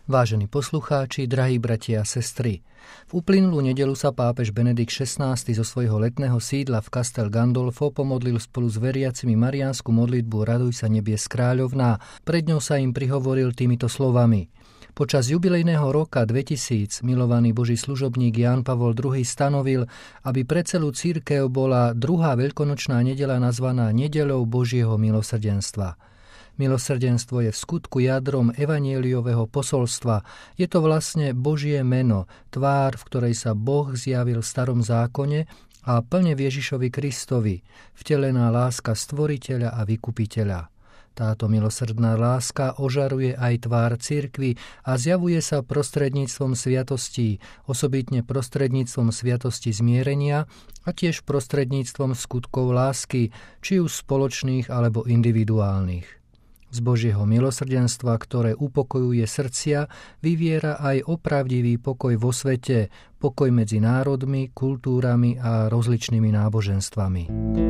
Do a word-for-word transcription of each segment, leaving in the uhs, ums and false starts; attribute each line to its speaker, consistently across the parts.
Speaker 1: Vážení poslucháči, drahí bratia a sestry, v uplynulú nedeľu sa pápež Benedikt šestnásty zo svojho letného sídla v Castel Gandolfo pomodlil spolu s veriacimi mariánsku modlitbu Raduj sa nebies kráľovná. Pred ňou sa im prihovoril týmito slovami. Počas jubilejného roka dvetisíc milovaný Boží služobník Ján Pavol druhý stanovil, aby pre celú cirkev bola druhá veľkonočná nedeľa nazvaná Nedeľou Božieho milosrdenstva. Milosrdenstvo je v skutku jadrom evanjeliového posolstva. Je to vlastne Božie meno, tvár, v ktorej sa Boh zjavil v starom zákone a plne v Ježišovi Kristovi, vtelená láska stvoriteľa a vykupiteľa. Táto milosrdná láska ožaruje aj tvár cirkvi a zjavuje sa prostredníctvom sviatostí, osobitne prostredníctvom sviatosti zmierenia a tiež prostredníctvom skutkov lásky, či už spoločných alebo individuálnych. Z Božieho milosrdenstva, ktoré upokojuje srdcia, vyviera aj opravdivý pokoj vo svete, pokoj medzi národmi, kultúrami a rozličnými náboženstvami.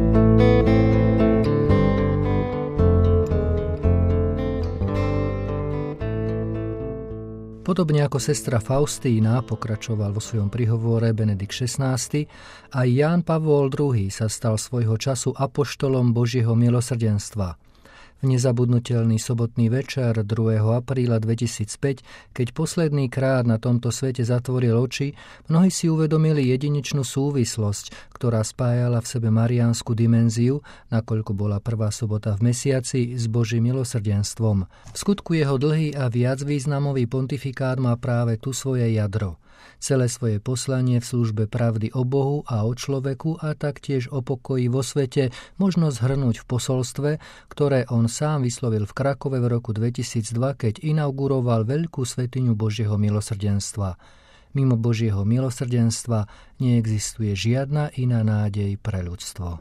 Speaker 1: Podobne ako sestra Faustína, pokračoval vo svojom prihovore Benedikt šestnásty, aj Ján Pavol druhý sa stal svojho času apoštolom Božieho milosrdenstva. V nezabudnutelný sobotný večer druhého apríla dvetisícpäť, keď posledný krát na tomto svete zatvoril oči, mnohí si uvedomili jedinečnú súvislosť, ktorá spájala v sebe mariánsku dimenziu, nakoľko bola prvá sobota v mesiaci, s Božím milosrdenstvom. V skutku jeho dlhý a viacvýznamový pontifikát má práve tu svoje jadro. Celé svoje poslanie v službe pravdy o Bohu a o človeku a taktiež o pokoji vo svete možno zhrnúť v posolstve, ktoré on sám vyslovil v Krakove v roku dvetisícdva, keď inauguroval veľkú svätyňu Božieho milosrdenstva. Mimo Božieho milosrdenstva neexistuje žiadna iná nádej pre ľudstvo.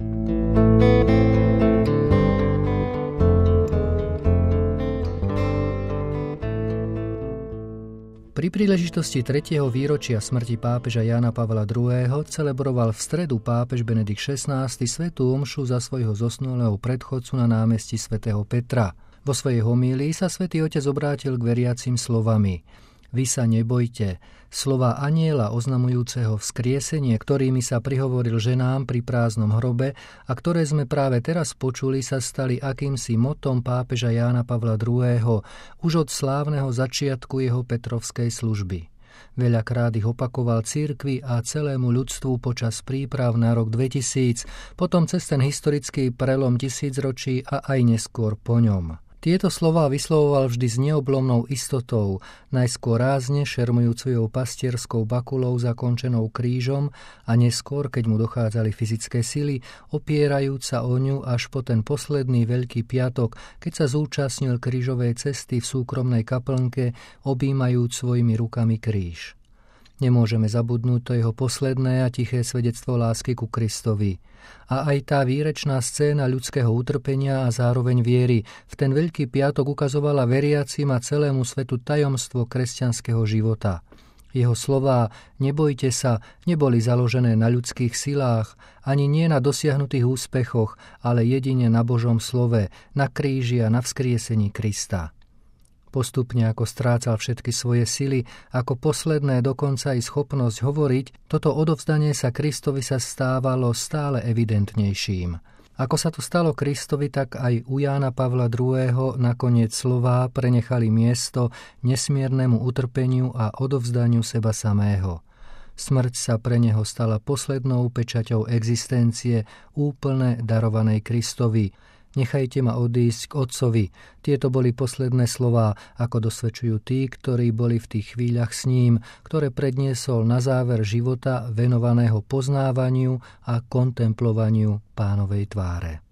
Speaker 1: Pri príležitosti tretieho výročia smrti pápeža Jána Pavla druhého. celebroval v stredu pápež Benedikt šestnásty svätú omšu za svojho zosnulého predchodcu na námestí svätého Petra. Vo svojej homílii sa svätý otec obrátil k veriacim slovami: Vy sa nebojte. Slova anjela oznamujúceho vzkriesenie, ktorými sa prihovoril ženám pri prázdnom hrobe a ktoré sme práve teraz počuli, sa stali akýmsi motom pápeža Jána Pavla druhého. už od slávneho začiatku jeho petrovskej služby. Veľakrát ich opakoval cirkvi a celému ľudstvu počas príprav na rok dvetisíc, potom cez ten historický prelom tisícročí a aj neskôr po ňom. Tieto slová vyslovoval vždy s neoblomnou istotou, najskôr rázne šermujúcou pastierskou bakulou zakončenou krížom a neskôr, keď mu dochádzali fyzické sily, opierajúc sa o ňu až po ten posledný Veľký piatok, keď sa zúčastnil krížovej cesty v súkromnej kaplnke, objímajúc svojimi rukami kríž. Nemôžeme zabudnúť to jeho posledné a tiché svedectvo lásky ku Kristovi. A aj tá výrečná scéna ľudského utrpenia a zároveň viery v ten Veľký piatok ukazovala veriacim a celému svetu tajomstvo kresťanského života. Jeho slová nebojte sa neboli založené na ľudských silách, ani nie na dosiahnutých úspechoch, ale jedine na Božom slove, na kríži a na vzkriesení Krista. Postupne ako strácal všetky svoje sily, ako posledné dokonca i schopnosť hovoriť, toto odovzdanie sa Kristovi sa stávalo stále evidentnejším. Ako sa to stalo Kristovi, tak aj u Jána Pavla druhého. nakoniec slová prenechali miesto nesmiernemu utrpeniu a odovzdaniu seba samého. Smrť sa pre neho stala poslednou pečaťou existencie úplne darovanej Kristovi. Nechajte ma odísť k Otcovi. Tieto boli posledné slová, ako dosvedčujú tí, ktorí boli v tých chvíľach s ním, ktoré predniesol na záver života venovaného poznávaniu a kontemplovaniu Pánovej tváre.